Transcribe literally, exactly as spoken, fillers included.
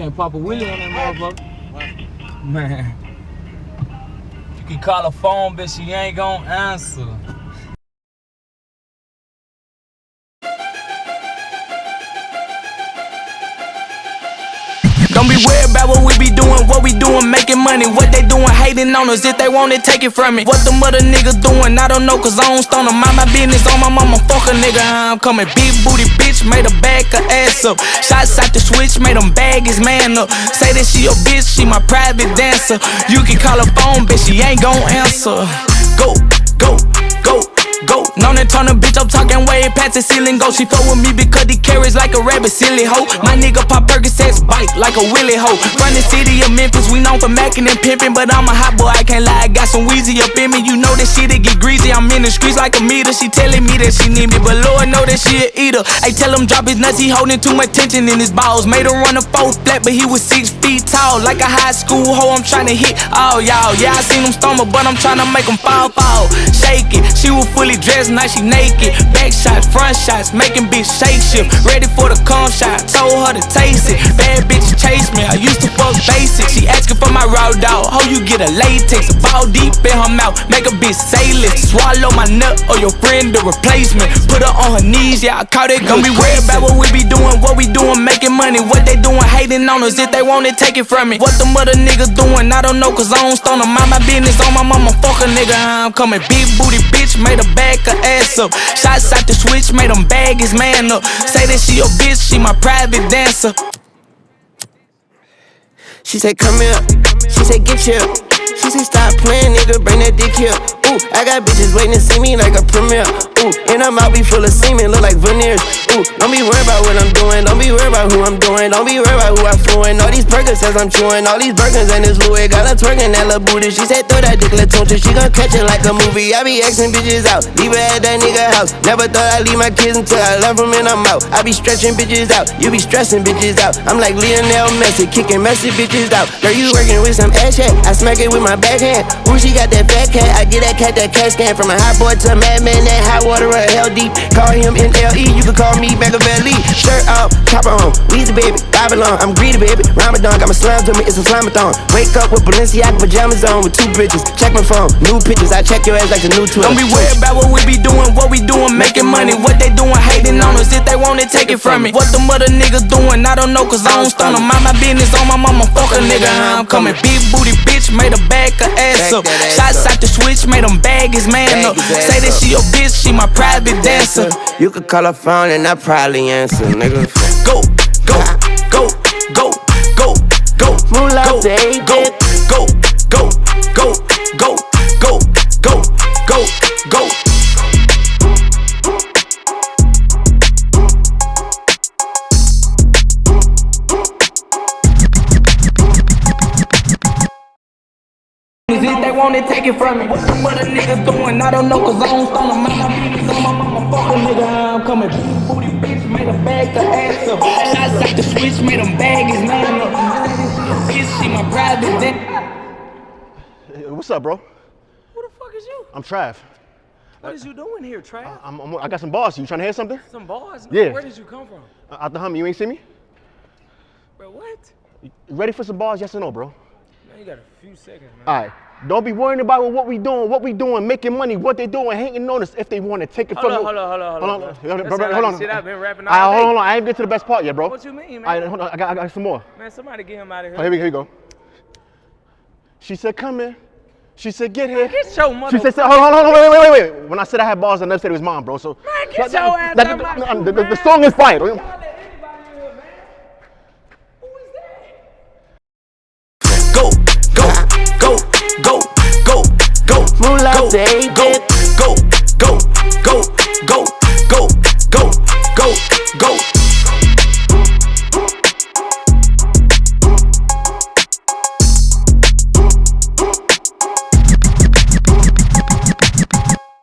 can't pop a wheelie on that motherfucker. Man. You can call her phone, but she ain't gonna answer. Don't be worried about what we be doing, what we doing, making money. What they doing, hating on us, if they want it, take it from me. What the mother niggas doing, I don't know, cause I don't stone them. Mind my business on my mama, fuck a nigga, I'm coming. Big booty bitch, made her back her ass up. Shots out the switch, made them bag his man up. Say that she your bitch, she my private dancer. You can call her phone, bitch, she ain't gon' answer. Go, go, go. Go, known and turn a bitch up, talking way past the ceiling. Go, she fuck with me because he carries like a rabbit, silly hoe. My nigga pop Percocets, bite like a willy hoe. From the city of Memphis, we known for macking and pimping, but I'm a hot boy, I can't lie, I got some Weezy up in me. You know that shit, it get greasy, I'm in the streets like a meter. She telling me that she need me, but Lord know that she a eater. I tell him drop his nuts, he holding too much tension in his balls. Made him run a four flat, but he was six feet tall. Like a high school hoe, I'm trying to hit all y'all. Yeah, I seen him stumble, but I'm trying to make him fall, fall. Shake it, she was fully dressed, now she naked. Back shots, front shots, making bitch shake shift. Ready for the cum shot, told her to taste it. Bad bitch chase me, I used to fuck basic. She asking for my raw dog, how you get a latex? A ball deep in her mouth, make a bitch say less. Swallow my nut or your friend the replacement. Put her on her knees, yeah, I caught it. Don't be worried about what we be doing, what we doing, making money. What they doing, hating on us, if they want it, take it from me. What the mother niggas doing, I don't know, cause I don't stone them. Mind my business on my mama, fuck a nigga, I'm coming. Big booty bitch, made her back her ass up. Shots out the switch, made him bag his man up. Say that she your bitch, she my private dancer. She said come here, she said get here. She said stop playing, nigga, bring that dick here. Ooh, I got bitches waiting to see me like a premiere. Ooh, and I'm out, be full of semen, look like veneers. Ooh, don't be worried about what I'm doing, don't be worried about who I'm doing, don't be worried about who I'm fooling. All these Perkins says I'm chewing, all these Birkins and this Louis. Got her twerking that little booty, she said throw that dick little tuncha. She gon' catch it like a movie, I be Xing bitches out, leave her at that nigga house. Never thought I'd leave my kids until I left them and I'm out. I be stretching bitches out, you be stressing bitches out. I'm like Lionel Messi, kicking messy bitches out. Girl, you working with some ass shit, I smack it with my backhand. Ooh, she got that fat cat, I get that cat that cat scan. From a hot boy to a madman, that hot water or hell deep. Call him N L E, you can call me Machiavelli. Shirt off, chopper on, Weezy baby, Babylon. I'm greedy baby, Ramadan, got my slime to me, it's a slime-a-thon. Wake up with Balenciaga pajamas on with two bitches. Check my phone, new pictures, I check your ass like the new Twitter. Don't be worried about what we be doing, what we doing, making money. What they doing, hating on us, if they want it, take it from me. What the mother niggas doing, I don't know, cause I don't stone them. Mind my business on my mama, fuck a nigga, I'm coming. Big booty bitch, made her back her ass up. Shots out the switch, made him bag his man up. Say that she your bitch, she my private dancer. You could call her phone and I probably answer, nigga. Go, go, go, go, go, go, Moolah, go, baby. go, go, go, go, go, go, go, go, go. If they want it, take it from me. What the mother niggas doing, I don't know, cause I don't stone them. On my mama, fuck a nigga, I'm coming. Booty bitch, made her bag her ass up. Shots out the switch, made him bag his man up. Bitch, she my private dick. Hey, what's up, bro? Who the fuck is you? I'm Trav. What is you doing here, Trav? I'm, I'm, I got some bars. You trying to hear something? Some bars? Yeah. Where did you come from? Uh, out the Hummer, you ain't see me? Bro, what? You ready for some bars? Yes or no, bro? Man, you got a few seconds, man. All right. Don't be worrying about what we doing, what we doing, making money, what they doing, hating on us if they want to take it Hold from on, you. hold on, hold on, hold on. Hold on, That hold on. sound Hold like on. shit I've been rapping all All right, day. hold on, I ain't get to the best part yet, bro. What you mean, man? All right, hold on, I got, I got some more. Man, somebody get him out of here. Oh, here we, here we go. She said, come in. She said, get here. Get your mother. She said, hold on, hold on, wait, wait, wait, wait. When I said I had balls, I never said it was mine, bro. So Man, get that, your ass that, out that, my the, shoe, the, the, man. the song is fire. Y'all let anybody in here, man. Who is that? Go, go, go, go, go, go, Moolah, go, baby.